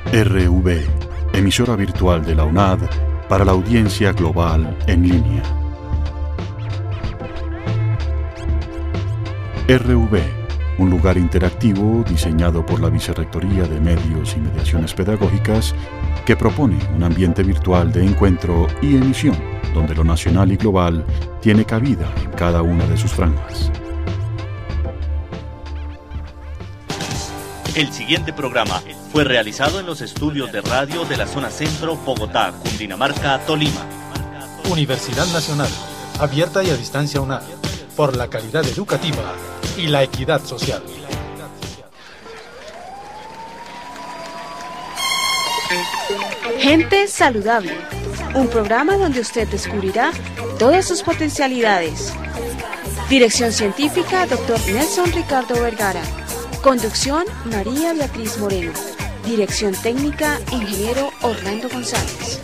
RV, emisora virtual de la UNAD para la audiencia global en línea. RV, un lugar interactivo diseñado por la Vicerrectoría de Medios y Mediaciones Pedagógicas que propone un ambiente virtual de encuentro y emisión donde lo nacional y global tiene cabida en cada una de sus franjas. El siguiente programa fue realizado en los estudios de radio de la zona centro, Bogotá, Cundinamarca, Tolima. Universidad Nacional, abierta y a distancia UNAD, por la calidad educativa y la equidad social. Gente Saludable, un programa donde usted descubrirá todas sus potencialidades. Dirección científica, Dr. Nelson Ricardo Vergara. Conducción, María Beatriz Moreno. Dirección técnica, Ingeniero Orlando González.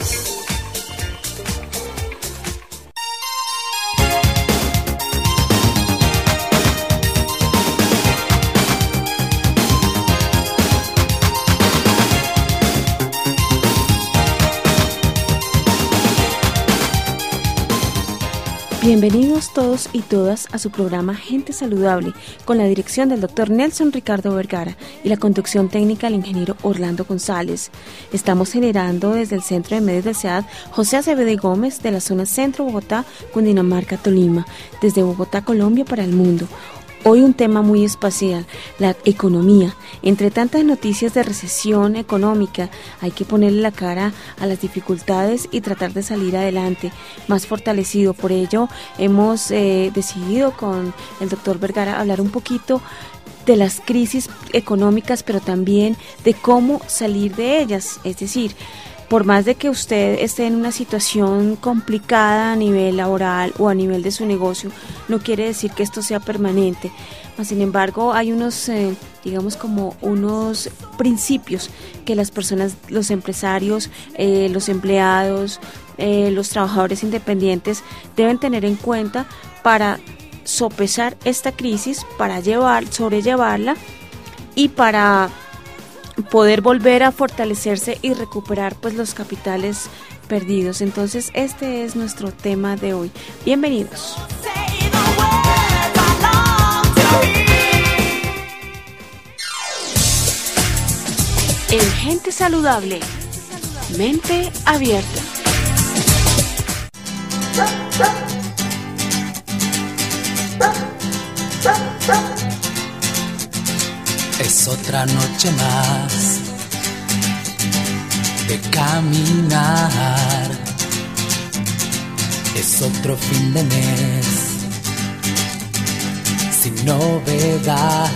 Bienvenidos todos y todas a su programa Gente Saludable, con la dirección del Dr. Nelson Ricardo Vergara y la conducción técnica del ingeniero Orlando González. Estamos generando desde el Centro de Medios del CEAD José Acevedo y Gómez de la zona centro Bogotá, Cundinamarca, Tolima, desde Bogotá, Colombia para el mundo. Hoy un tema muy especial, la economía. Entre tantas noticias de recesión económica, hay que ponerle la cara a las dificultades y tratar de salir adelante más fortalecido. Por ello, hemos decidido con el doctor Vergara hablar un poquito de las crisis económicas, pero también de cómo salir de ellas. Es decir, por más de que usted esté en una situación complicada a nivel laboral o a nivel de su negocio, no quiere decir que esto sea permanente. Sin embargo, hay unos, digamos como unos principios que las personas, los empresarios, los empleados, los trabajadores independientes deben tener en cuenta para sopesar esta crisis, para sobrellevarla y para poder volver a fortalecerse y recuperar pues los capitales perdidos. Entonces este es nuestro tema de hoy. Bienvenidos. En Gente Saludable, mente abierta. Es otra noche más de caminar, es otro fin de mes sin novedad.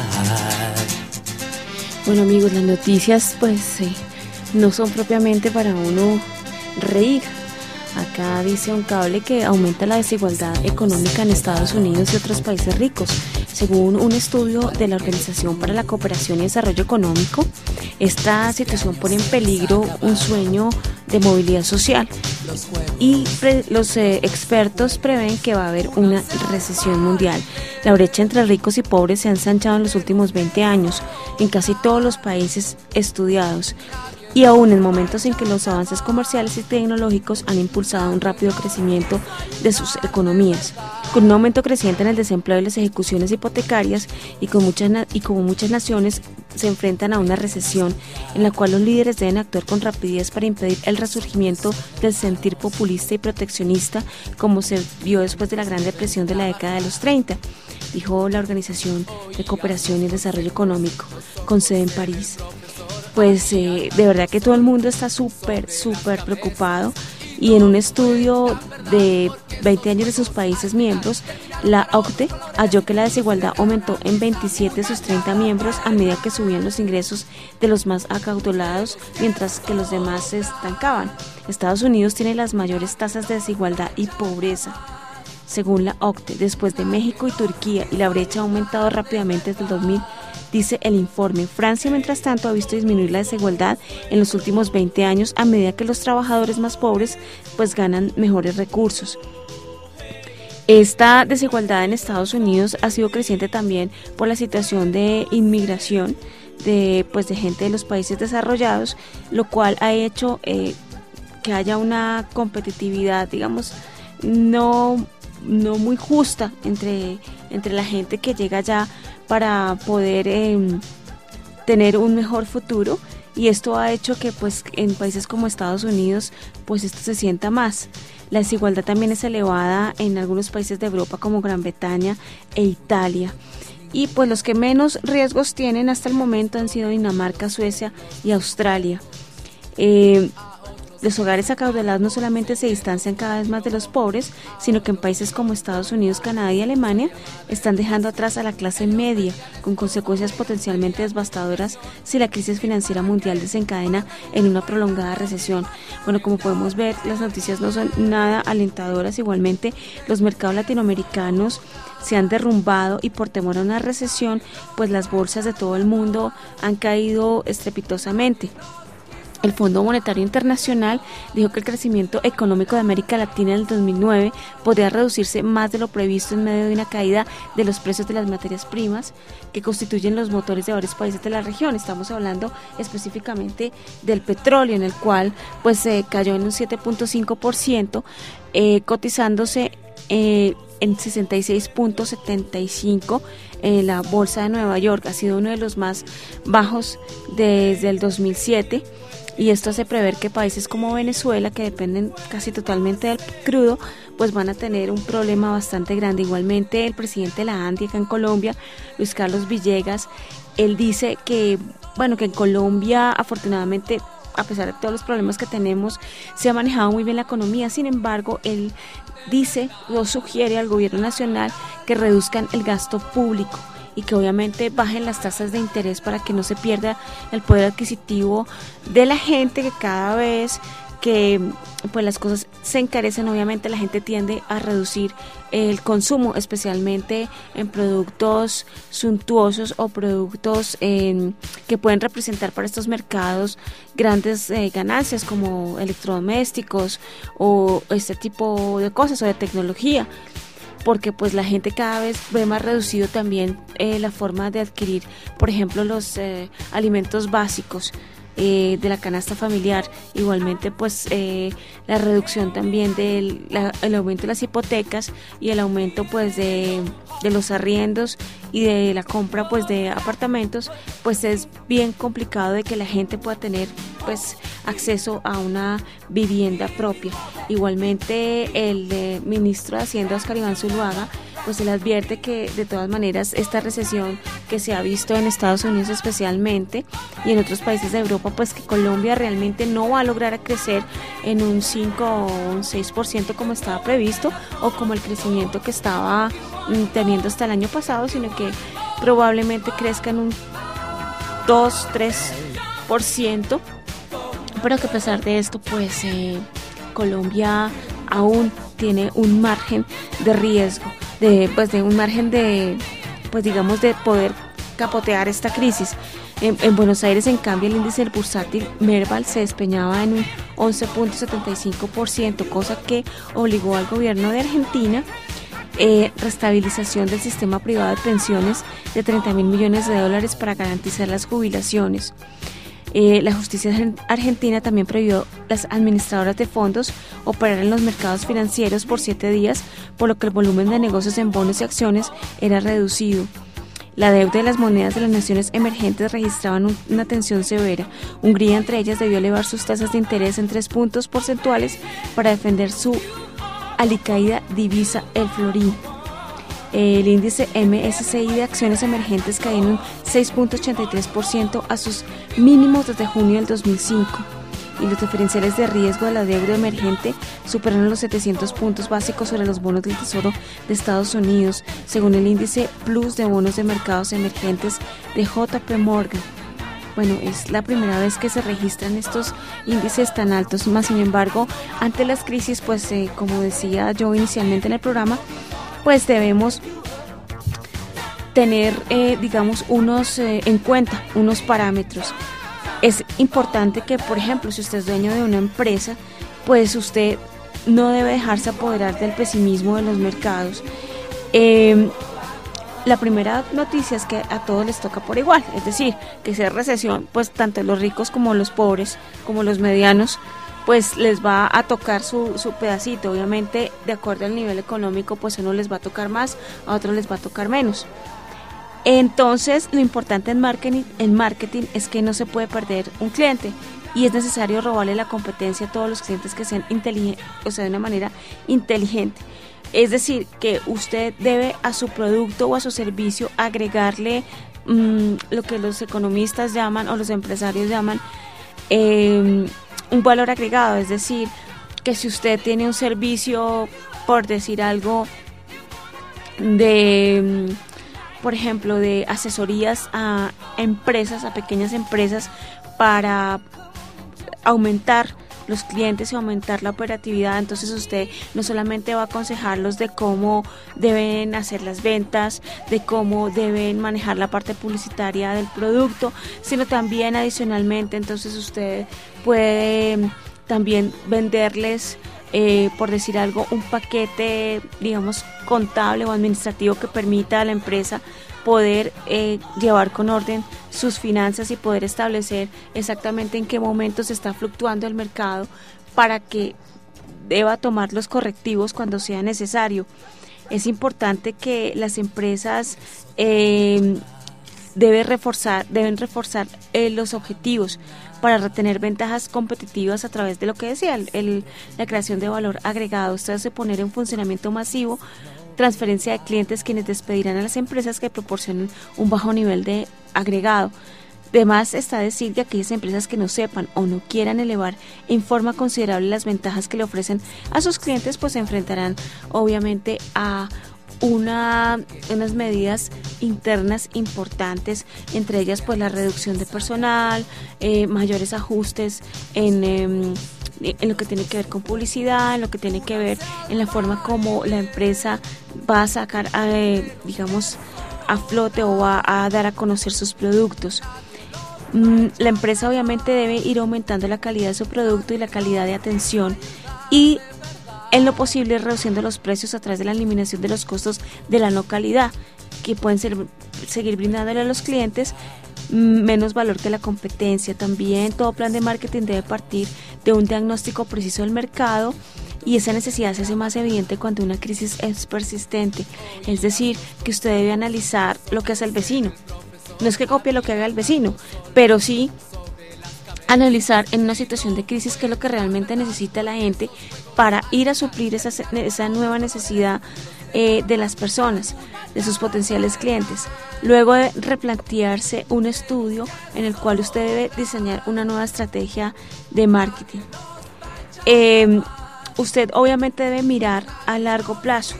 Bueno amigos, las noticias pues no son propiamente para uno reír. Acá dice un cable que aumenta la desigualdad económica en Estados Unidos y otros países ricos. Según un estudio de la Organización para la Cooperación y Desarrollo Económico, esta situación pone en peligro un sueño de movilidad social y los expertos prevén que va a haber una recesión mundial. La brecha entre ricos y pobres se ha ensanchado en los últimos 20 años en casi todos los países estudiados. Y aún en momentos en que los avances comerciales y tecnológicos han impulsado un rápido crecimiento de sus economías, con un aumento creciente en el desempleo y las ejecuciones hipotecarias y como muchas naciones se enfrentan a una recesión en la cual los líderes deben actuar con rapidez para impedir el resurgimiento del sentir populista y proteccionista como se vio después de la Gran Depresión de la década de los 30, dijo la Organización de Cooperación y Desarrollo Económico, con sede en París. Pues de verdad que todo el mundo está súper preocupado y en un estudio de 20 años de sus países miembros, la OCDE halló que la desigualdad aumentó en 27 de sus 30 miembros a medida que subían los ingresos de los más acaudalados, mientras que los demás se estancaban. Estados Unidos tiene las mayores tasas de desigualdad y pobreza, según la OCDE, después de México y Turquía, y la brecha ha aumentado rápidamente desde el 2000. Dice el informe. Francia, mientras tanto, ha visto disminuir la desigualdad en los últimos 20 años a medida que los trabajadores más pobres pues ganan mejores recursos. Esta desigualdad en Estados Unidos ha sido creciente también por la situación de inmigración de gente de los países desarrollados, lo cual ha hecho que haya una competitividad, digamos, no muy justa entre la gente que llega allá para poder tener un mejor futuro, y esto ha hecho que pues en países como Estados Unidos pues esto se sienta más. La desigualdad también es elevada en algunos países de Europa como Gran Bretaña e Italia. Y pues los que menos riesgos tienen hasta el momento han sido Dinamarca, Suecia y Australia. Los hogares acaudalados no solamente se distancian cada vez más de los pobres, sino que en países como Estados Unidos, Canadá y Alemania están dejando atrás a la clase media, con consecuencias potencialmente devastadoras si la crisis financiera mundial desencadena en una prolongada recesión. Bueno, como podemos ver, las noticias no son nada alentadoras. Igualmente, los mercados latinoamericanos se han derrumbado y por temor a una recesión, pues las bolsas de todo el mundo han caído estrepitosamente. El Fondo Monetario Internacional dijo que el crecimiento económico de América Latina en el 2009 podría reducirse más de lo previsto en medio de una caída de los precios de las materias primas que constituyen los motores de varios países de la región. Estamos hablando específicamente del petróleo, en el cual pues cayó en un 7.5%, cotizándose en 66.75 en la bolsa de Nueva York. Ha sido uno de los más bajos desde el 2007. Y esto hace prever que países como Venezuela, que dependen casi totalmente del crudo, pues van a tener un problema bastante grande. Igualmente, el presidente de la ANDI acá en Colombia, Luis Carlos Villegas, él dice que en Colombia, afortunadamente, a pesar de todos los problemas que tenemos, se ha manejado muy bien la economía. Sin embargo, él sugiere al gobierno nacional que reduzcan el gasto público y que obviamente bajen las tasas de interés para que no se pierda el poder adquisitivo de la gente, que cada vez que pues las cosas se encarecen, obviamente la gente tiende a reducir el consumo, especialmente en productos suntuosos o productos que pueden representar para estos mercados grandes ganancias, como electrodomésticos o este tipo de cosas, o de tecnología, porque pues la gente cada vez ve más reducido también la forma de adquirir, por ejemplo, los alimentos básicos de la canasta familiar. Igualmente pues la reducción también del el aumento de las hipotecas y el aumento pues de los arriendos y de la compra pues de apartamentos, pues es bien complicado de que la gente pueda tener pues acceso a una vivienda propia. Igualmente el ministro de Hacienda, Oscar Iván Zuluaga, pues él advierte que de todas maneras esta recesión que se ha visto en Estados Unidos especialmente y en otros países de Europa, pues que Colombia realmente no va a lograr crecer en un 5 o un 6% como estaba previsto, o como el crecimiento que estaba teniendo hasta el año pasado, sino que probablemente crezca en un 2-3%, pero que a pesar de esto pues Colombia aún tiene un margen de riesgo, de un margen de poder capotear esta crisis. En Buenos Aires, en cambio, el índice del bursátil Merval se despeñaba en un 11.75%, cosa que obligó al gobierno de Argentina restabilización del sistema privado de pensiones de $30.000 millones para garantizar las jubilaciones. La justicia argentina también prohibió las administradoras de fondos operar en los mercados financieros por 7 días, por lo que el volumen de negocios en bonos y acciones era reducido. La deuda de las monedas de las naciones emergentes registraban una tensión severa. Hungría, entre ellas, debió elevar sus tasas de interés en 3 puntos porcentuales para defender su alicaída divisa, el florín. El índice MSCI de acciones emergentes cayó en un 6.83% a sus mínimos desde junio del 2005. Y los diferenciales de riesgo de la deuda emergente superaron los 700 puntos básicos sobre los bonos del Tesoro de Estados Unidos, según el índice Plus de bonos de mercados emergentes de JP Morgan. Bueno, es la primera vez que se registran estos índices tan altos, más sin embargo, ante las crisis, pues como decía yo inicialmente en el programa, pues debemos tener, en cuenta unos parámetros. Es importante que, por ejemplo, si usted es dueño de una empresa, pues usted no debe dejarse apoderar del pesimismo de los mercados. la primera noticia es que a todos les toca por igual, es decir, que si hay recesión, pues tanto los ricos como los pobres, como los medianos, pues les va a tocar su pedacito. Obviamente, de acuerdo al nivel económico, pues a uno les va a tocar más, a otros les va a tocar menos. Entonces, lo importante en marketing es que no se puede perder un cliente y es necesario robarle la competencia a todos los clientes que sean inteligentes, o sea, de una manera inteligente. Es decir, que usted debe a su producto o a su servicio agregarle lo que los economistas llaman o los empresarios llaman un valor agregado. Es decir, que si usted tiene un servicio, por decir algo, de, por ejemplo, de asesorías a empresas, a pequeñas empresas, para aumentar los clientes y aumentar la operatividad, entonces usted no solamente va a aconsejarlos de cómo deben hacer las ventas, de cómo deben manejar la parte publicitaria del producto, sino también adicionalmente, entonces usted puede también venderles, por decir algo, un paquete, digamos, contable o administrativo que permita a la empresa poder llevar con orden sus finanzas y poder establecer exactamente en qué momentos está fluctuando el mercado para que deba tomar los correctivos cuando sea necesario. Es importante que las empresas deben reforzar los objetivos para retener ventajas competitivas a través de lo que decía, la creación de valor agregado. Esto es poner en funcionamiento masivo transferencia de clientes, quienes despedirán a las empresas que proporcionen un bajo nivel de agregado. Además, está decir que aquellas empresas que no sepan o no quieran elevar en forma considerable las ventajas que le ofrecen a sus clientes, pues se enfrentarán obviamente a unas medidas internas importantes, entre ellas pues la reducción de personal, mayores ajustes en lo que tiene que ver con publicidad, en lo que tiene que ver en la forma como la empresa va a sacar, digamos, a flote o va a dar a conocer sus productos. La empresa obviamente debe ir aumentando la calidad de su producto y la calidad de atención, y en lo posible reduciendo los precios a través de la eliminación de los costos de la no calidad, que pueden seguir brindándole a los clientes menos valor que la competencia. También todo plan de marketing debe partir de un diagnóstico preciso del mercado, y esa necesidad se hace más evidente cuando una crisis es persistente. Es decir, que usted debe analizar lo que hace el vecino. No es que copie lo que haga el vecino, pero sí analizar en una situación de crisis qué es lo que realmente necesita la gente para ir a suplir esa nueva necesidad de las personas, de sus potenciales clientes. Luego de replantearse un estudio en el cual usted debe diseñar una nueva estrategia de marketing. Usted obviamente debe mirar a largo plazo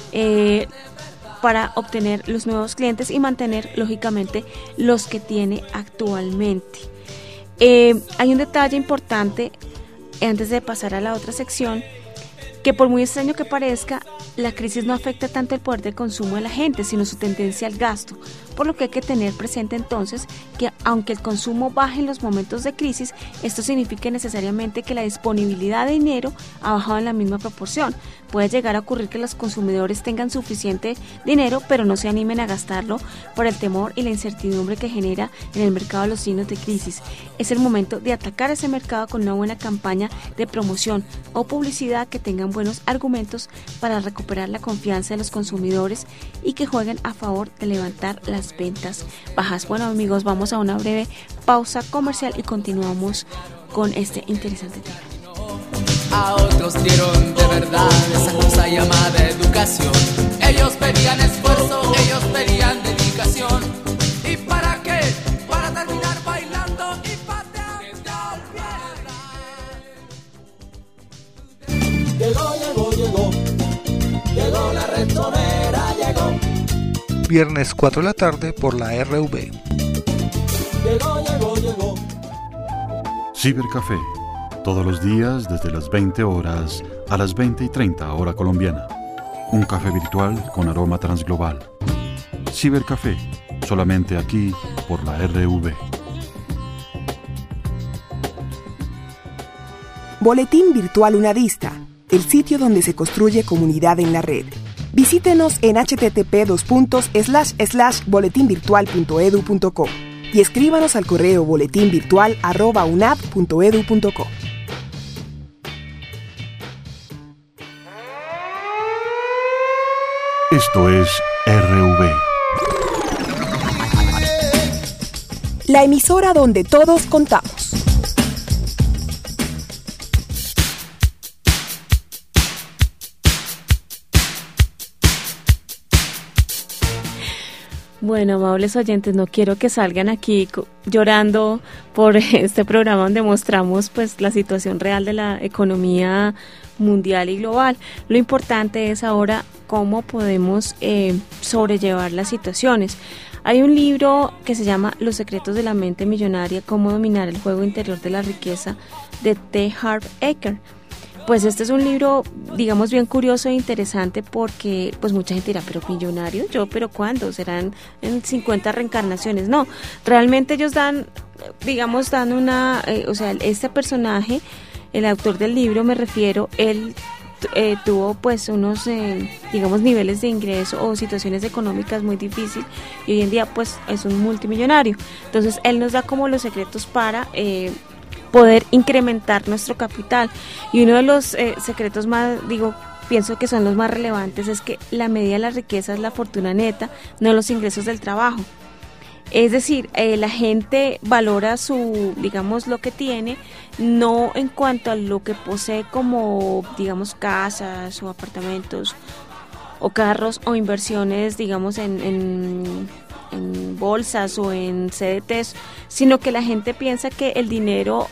para obtener los nuevos clientes y mantener lógicamente los que tiene actualmente. Hay un detalle importante antes de pasar a la otra sección, que por muy extraño que parezca, la crisis no afecta tanto el poder de consumo de la gente, sino su tendencia al gasto, por lo que hay que tener presente entonces que aunque el consumo baje en los momentos de crisis, esto significa necesariamente que la disponibilidad de dinero ha bajado en la misma proporción. Puede llegar a ocurrir que los consumidores tengan suficiente dinero, pero no se animen a gastarlo por el temor y la incertidumbre que genera en el mercado los signos de crisis. Es el momento de atacar ese mercado con una buena campaña de promoción o publicidad que tengan buenos argumentos para recuperar la confianza de los consumidores y que jueguen a favor de levantar las ventas bajas. Bueno, amigos, vamos a una breve pausa comercial y continuamos con este interesante tema. A otros dieron de verdad esa cosa llamada educación. Ellos pedían esfuerzo, ellos pedían dedicación. ¿Y para qué? Para terminar bailando y pateando piedra. Llegó la Ratonera, llegó. Viernes 4 de la tarde por la RV. Llegó. Cibercafé, todos los días desde las 20 horas a las 20:30 hora colombiana. Un café virtual con aroma transglobal. Cibercafé, solamente aquí por la RV. Boletín Virtual Una Vista, el sitio donde se construye comunidad en la red. Visítenos en http://boletinvirtual.edu.co y escríbanos al correo boletinvirtual@unap.edu.co. Esto es RV. La emisora donde todos contamos. Bueno, amables oyentes, no quiero que salgan aquí llorando por este programa donde mostramos pues la situación real de la economía mundial y global. Lo importante es ahora cómo podemos sobrellevar las situaciones. Hay un libro que se llama Los secretos de la mente millonaria, cómo dominar el juego interior de la riqueza, de T. Harv Eker. Pues este es un libro, digamos, bien curioso e interesante porque pues mucha gente dirá, pero millonario, pero ¿cuándo? ¿Serán en 50 reencarnaciones? No, realmente ellos dan una, este personaje, el autor del libro me refiero, él tuvo pues unos, niveles de ingreso o situaciones económicas muy difíciles y hoy en día pues es un multimillonario. Entonces él nos da como los secretos para poder incrementar nuestro capital, y uno de los secretos más, pienso que son los más relevantes, es que la medida de la riqueza es la fortuna neta, no los ingresos del trabajo. Es decir, la gente valora lo que tiene, no en cuanto a lo que posee como, casas o apartamentos o carros o inversiones, en bolsas o en CDTs, sino que la gente piensa que el dinero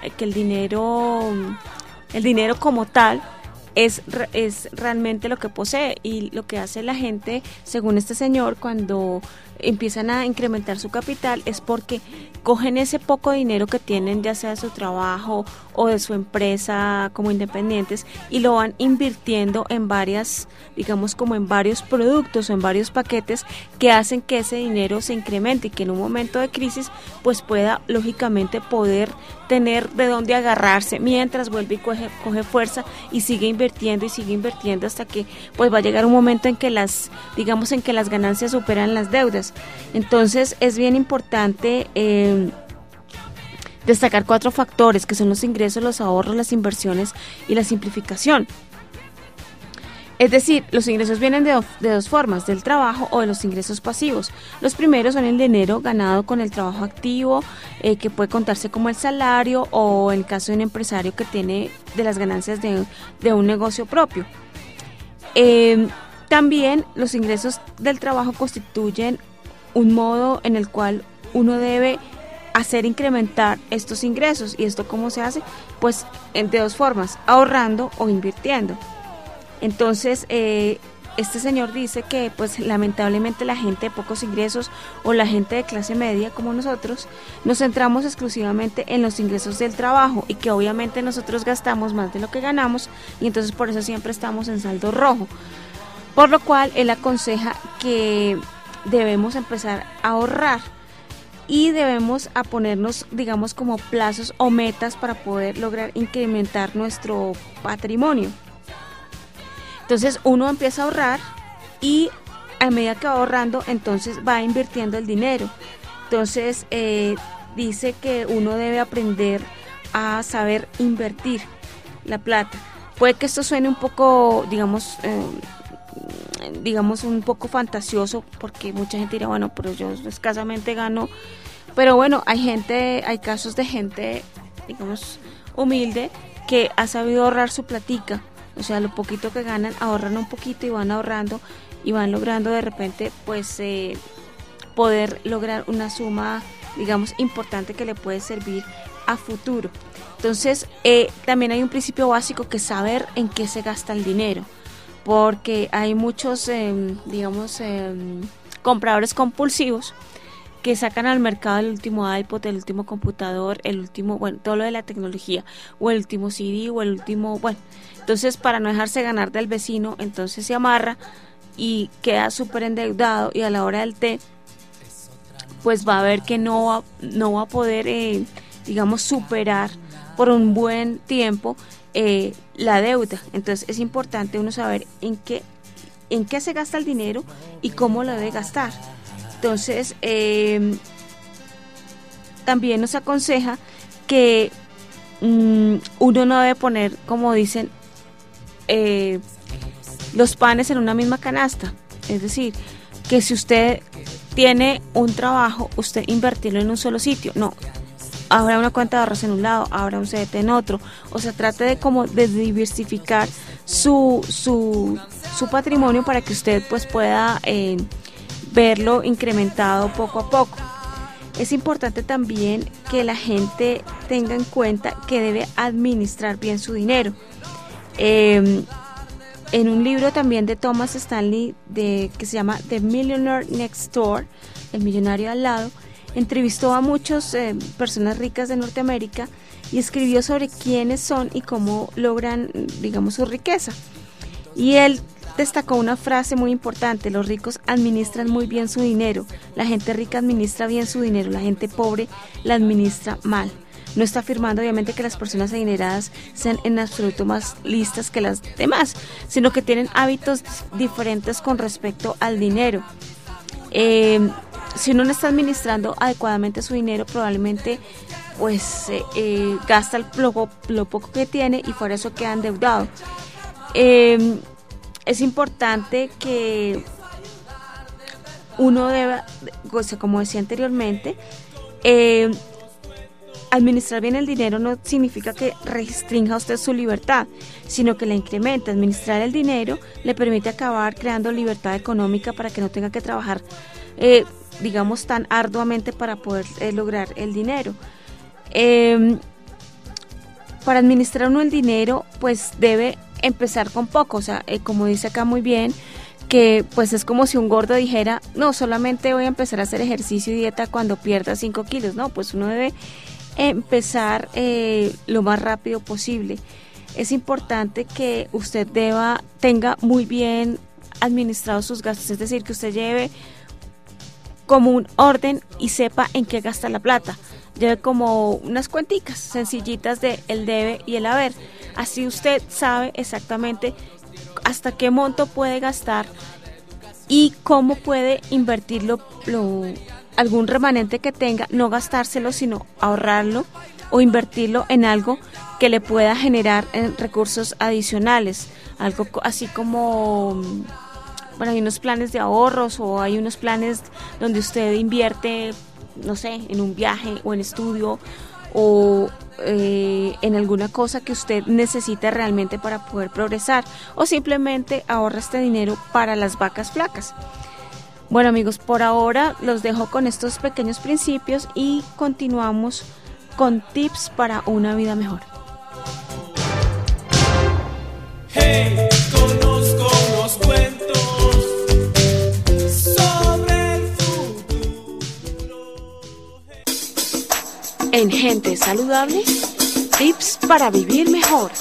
como tal es realmente lo que posee, y lo que hace la gente, según este señor, cuando empiezan a incrementar su capital es porque cogen ese poco dinero que tienen, ya sea de su trabajo o de su empresa como independientes, y lo van invirtiendo en varios productos o en varios paquetes que hacen que ese dinero se incremente y que en un momento de crisis pues pueda lógicamente poder tener de dónde agarrarse mientras vuelve y coge fuerza y sigue invirtiendo hasta que pues va a llegar un momento en que las ganancias superan las deudas. Entonces es bien importante destacar 4 factores, que son los ingresos, los ahorros, las inversiones y la simplificación. Es decir, los ingresos vienen de dos formas, del trabajo o de los ingresos pasivos. Los primeros son el dinero ganado con el trabajo activo, que puede contarse como el salario, o en el caso de un empresario que tiene de las ganancias de un negocio propio. También los ingresos del trabajo constituyen un modo en el cual uno debe hacer incrementar estos ingresos. ¿Y esto cómo se hace? Pues de 2 formas, ahorrando o invirtiendo. Entonces, este señor dice que pues lamentablemente la gente de pocos ingresos o la gente de clase media como nosotros nos centramos exclusivamente en los ingresos del trabajo, y que obviamente nosotros gastamos más de lo que ganamos, y entonces por eso siempre estamos en saldo rojo. Por lo cual él aconseja que debemos empezar a ahorrar y debemos a ponernos, como plazos o metas para poder lograr incrementar nuestro patrimonio. Entonces uno empieza a ahorrar y a medida que va ahorrando, entonces va invirtiendo el dinero. Entonces dice que uno debe aprender a saber invertir la plata. Puede que esto suene un poco, un poco fantasioso, porque mucha gente dirá, bueno, pero yo escasamente gano. Pero bueno, hay casos de gente, humilde, que ha sabido ahorrar su platica. O sea, lo poquito que ganan, ahorran un poquito y van ahorrando y van logrando de repente pues poder lograr una suma, importante, que le puede servir a futuro. Entonces, también hay un principio básico, que es saber en qué se gasta el dinero, porque hay muchos, compradores compulsivos que sacan al mercado el último iPod, el último computador, todo lo de la tecnología, o el último CD, o el último, entonces para no dejarse ganar del vecino, entonces se amarra y queda súper endeudado, y a la hora del té, pues va a ver que no va a poder, superar por un buen tiempo la deuda. Entonces es importante uno saber en qué en qué se gasta el dinero y cómo lo debe gastar. Entonces, también nos aconseja que uno no debe poner, como dicen, los panes en una misma canasta. Es decir, que si usted tiene un trabajo, usted invertirlo en un solo sitio. No, habrá una cuenta de ahorros en un lado, habrá un CDT en otro. O sea, trate de diversificar su patrimonio para que usted pues pueda verlo incrementado poco a poco. Es importante también que la gente tenga en cuenta que debe administrar bien su dinero. En un libro también de Thomas Stanley que se llama The Millionaire Next Door, el millonario al lado, entrevistó a muchas personas ricas de Norteamérica y escribió sobre quiénes son y cómo logran, digamos, su riqueza. Y él destacó una frase muy importante: los ricos administran muy bien su dinero, la gente rica administra bien su dinero, la gente pobre la administra mal. No está afirmando obviamente que las personas adineradas sean en absoluto más listas que las demás, sino que tienen hábitos diferentes con respecto al dinero. Si uno no está administrando adecuadamente su dinero, probablemente pues gasta lo poco que tiene y por eso queda endeudado. Es importante que uno deba, o sea, como decía anteriormente, administrar bien el dinero no significa que restrinja usted su libertad, sino que la incrementa. Administrar el dinero le permite acabar creando libertad económica para que no tenga que trabajar, digamos, tan arduamente para poder lograr el dinero. Para administrar uno el dinero, pues debe empezar con poco. O sea, como dice acá muy bien, que pues es como si un gordo dijera, no, solamente voy a empezar a hacer ejercicio y dieta cuando pierda 5 kilos. No, pues uno debe empezar lo más rápido posible. Es importante que usted tenga muy bien administrados sus gastos, es decir, que usted lleve como un orden y sepa en qué gasta la plata. Lleve como unas cuenticas sencillitas de el debe y el haber. Así usted sabe exactamente hasta qué monto puede gastar y cómo puede invertirlo, algún remanente que tenga, no gastárselo, sino ahorrarlo o invertirlo en algo que le pueda generar recursos adicionales. Algo así como, bueno, hay unos planes de ahorros o hay unos planes donde usted invierte, no sé, en un viaje o en estudio o en alguna cosa que usted necesita realmente para poder progresar, o simplemente ahorra este dinero para las vacas flacas. Bueno, amigos, por ahora los dejo con estos pequeños principios y continuamos con tips para una vida mejor. Hey, conozco unos cuentos sobre el futuro. En Gente Saludable, tips para vivir mejor.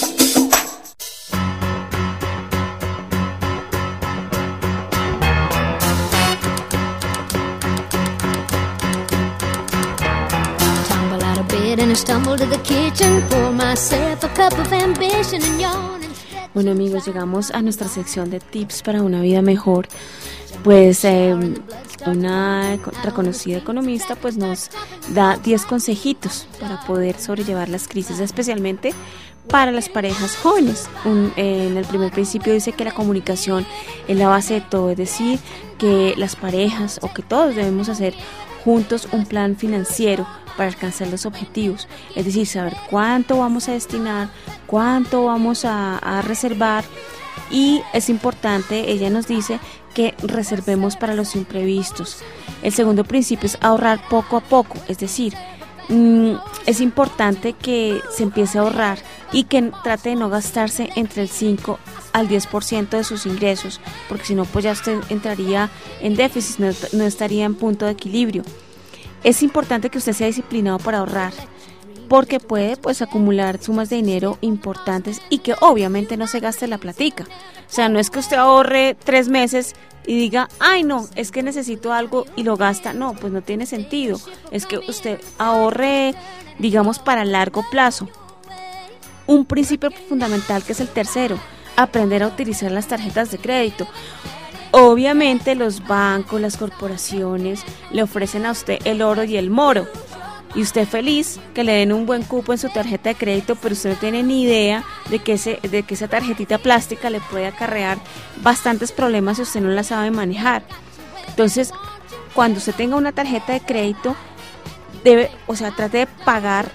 Bueno, amigos, llegamos a nuestra sección de tips para una vida mejor. Pues una reconocida economista pues nos da 10 consejitos para poder sobrellevar las crisis, especialmente para las parejas jóvenes. En el primer principio dice que la comunicación es la base de todo, es decir, que las parejas o que todos debemos hacer juntos un plan financiero para alcanzar los objetivos, es decir, saber cuánto vamos a destinar, cuánto vamos a reservar, y es importante, ella nos dice, que reservemos para los imprevistos. El segundo principio es ahorrar poco a poco, es decir, es importante que se empiece a ahorrar y que trate de no gastarse entre el 5 al 10% de sus ingresos, porque si no, pues ya usted entraría en déficit, no estaría en punto de equilibrio. Es importante que usted sea disciplinado para ahorrar, porque puede pues acumular sumas de dinero importantes y que obviamente no se gaste la platica. O sea, no es que usted ahorre 3 meses y diga, ay no, es que necesito algo y lo gasta. No, pues no tiene sentido. Es que usted ahorre, digamos, para largo plazo. Un principio fundamental, que es el tercero: aprender a utilizar las tarjetas de crédito. Obviamente los bancos, las corporaciones le ofrecen a usted el oro y el moro, y usted feliz que le den un buen cupo en su tarjeta de crédito, pero usted no tiene ni idea de que esa tarjetita plástica le puede acarrear bastantes problemas si usted no la sabe manejar. Entonces, cuando usted tenga una tarjeta de crédito, trate de pagar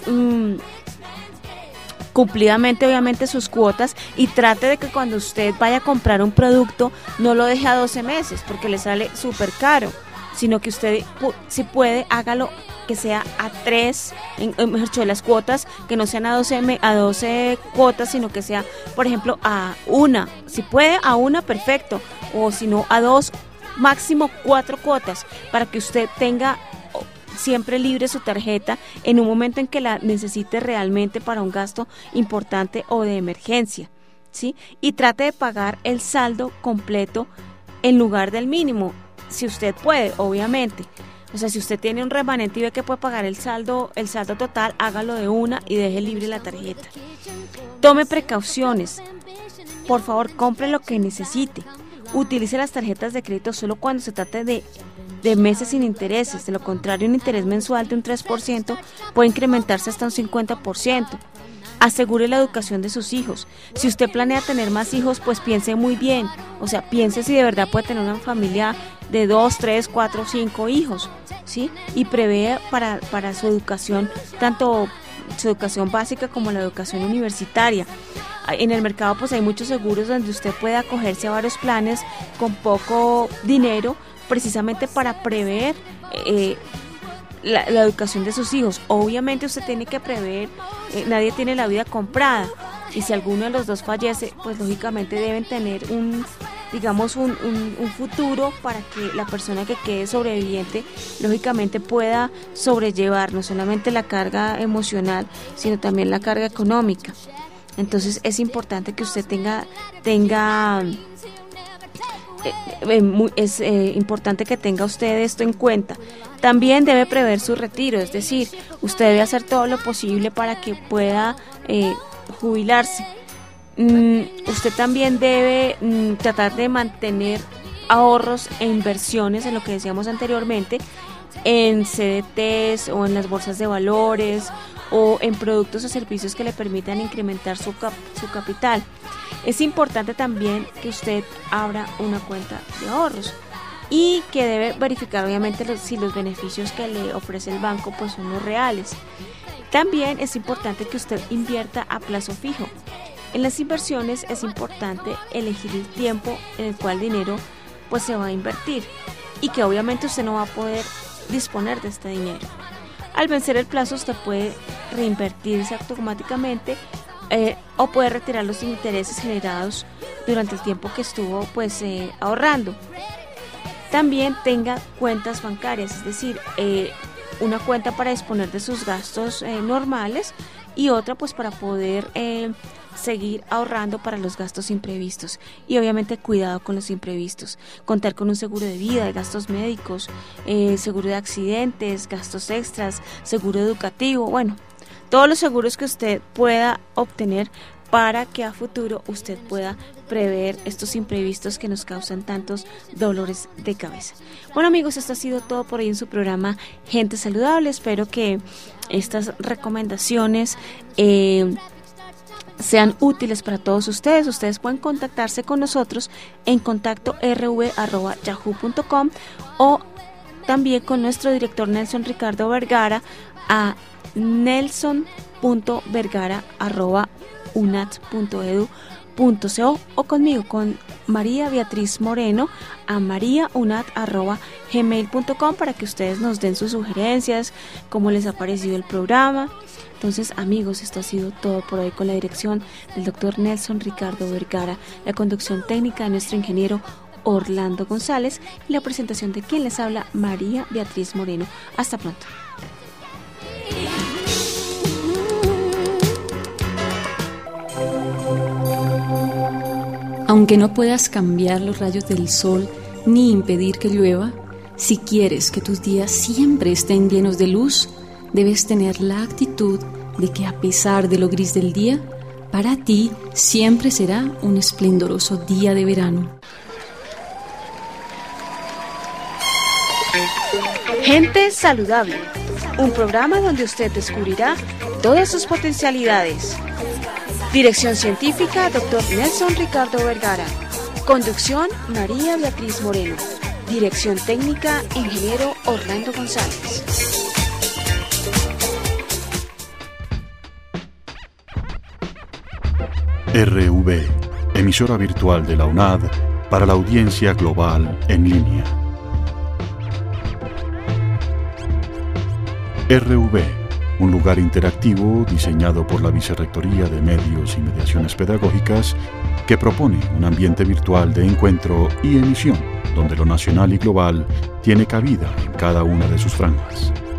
cumplidamente, obviamente, sus cuotas, y trate de que cuando usted vaya a comprar un producto no lo deje a 12 meses porque le sale súper caro, sino que usted, si puede, hágalo que sea a 3, mejor dicho, las cuotas, que no sean a 12 cuotas, sino que sea, por ejemplo, a 1, si puede a 1, perfecto, o si no, a 2, máximo 4 cuotas, para que usted tenga siempre libre su tarjeta en un momento en que la necesite realmente para un gasto importante o de emergencia, ¿sí? Y trate de pagar el saldo completo en lugar del mínimo, si usted puede, obviamente. O sea, si usted tiene un remanente y ve que puede pagar el saldo total, hágalo de una y deje libre la tarjeta. Tome precauciones. Por favor, compre lo que necesite. Utilice las tarjetas de crédito solo cuando se trate de meses sin intereses. De lo contrario, un interés mensual de un 3% puede incrementarse hasta un 50%. Asegure la educación de sus hijos. Si usted planea tener más hijos, pues piense muy bien. O sea, piense si de verdad puede tener una familia de 2, 3, 4, 5 hijos, ¿sí? Y prevé para su educación, tanto su educación básica como la educación universitaria. En el mercado pues hay muchos seguros donde usted puede acogerse a varios planes con poco dinero, precisamente para prever la educación de sus hijos. Obviamente usted tiene que prever, nadie tiene la vida comprada, y si alguno de los dos fallece, pues lógicamente deben tener un futuro para que la persona que quede sobreviviente lógicamente pueda sobrellevar no solamente la carga emocional, sino también la carga económica. Entonces es importante que usted es importante que tenga usted esto en cuenta. También debe prever su retiro, es decir, usted debe hacer todo lo posible para que pueda jubilarse. Usted también debe tratar de mantener ahorros e inversiones en lo que decíamos anteriormente, en CDTs o en las bolsas de valores o en productos o servicios que le permitan incrementar su capital. Es importante también que usted abra una cuenta de ahorros y que debe verificar obviamente si los beneficios que le ofrece el banco pues son los reales. También es importante que usted invierta a plazo fijo. En las inversiones es importante elegir el tiempo en el cual el dinero pues se va a invertir y que obviamente usted no va a poder disponer de este dinero. Al vencer el plazo usted puede reinvertirse automáticamente o puede retirar los intereses generados durante el tiempo que estuvo pues ahorrando. También tenga cuentas bancarias, es decir, una cuenta para disponer de sus gastos normales y otra pues para poder seguir ahorrando para los gastos imprevistos. Y obviamente cuidado con los imprevistos, contar con un seguro de vida, de gastos médicos, seguro de accidentes, gastos extras, seguro educativo, bueno, todos los seguros que usted pueda obtener para que a futuro usted pueda prever estos imprevistos que nos causan tantos dolores de cabeza. Bueno amigos, esto ha sido todo por hoy en su programa Gente Saludable. Espero que estas recomendaciones sean útiles para todos ustedes. Ustedes pueden contactarse con nosotros en contactorv@yahoo.com o también con nuestro director Nelson Ricardo Vergara a nelson.vergara@unat.edu.co o conmigo, con María Beatriz Moreno a mariaunat@gmail.com para que ustedes nos den sus sugerencias, cómo les ha parecido el programa. Entonces amigos, esto ha sido todo por hoy con la dirección del doctor Nelson Ricardo Vergara, la conducción técnica de nuestro ingeniero Orlando González y la presentación de quien les habla, María Beatriz Moreno. Hasta pronto. Aunque no puedas cambiar los rayos del sol ni impedir que llueva, si quieres que tus días siempre estén llenos de luz, debes tener la actitud de que a pesar de lo gris del día, Para ti siempre será un esplendoroso día de verano. Gente Saludable, un programa donde usted descubrirá todas sus potencialidades. Dirección científica, Dr. Nelson Ricardo Vergara. Conducción, María Beatriz Moreno. Dirección técnica, Ingeniero Orlando González. RV, emisora virtual de la UNAD para la audiencia global en línea. RV, un lugar interactivo diseñado por la Vicerrectoría de Medios y Mediaciones Pedagógicas que propone un ambiente virtual de encuentro y emisión donde lo nacional y global tiene cabida en cada una de sus franjas.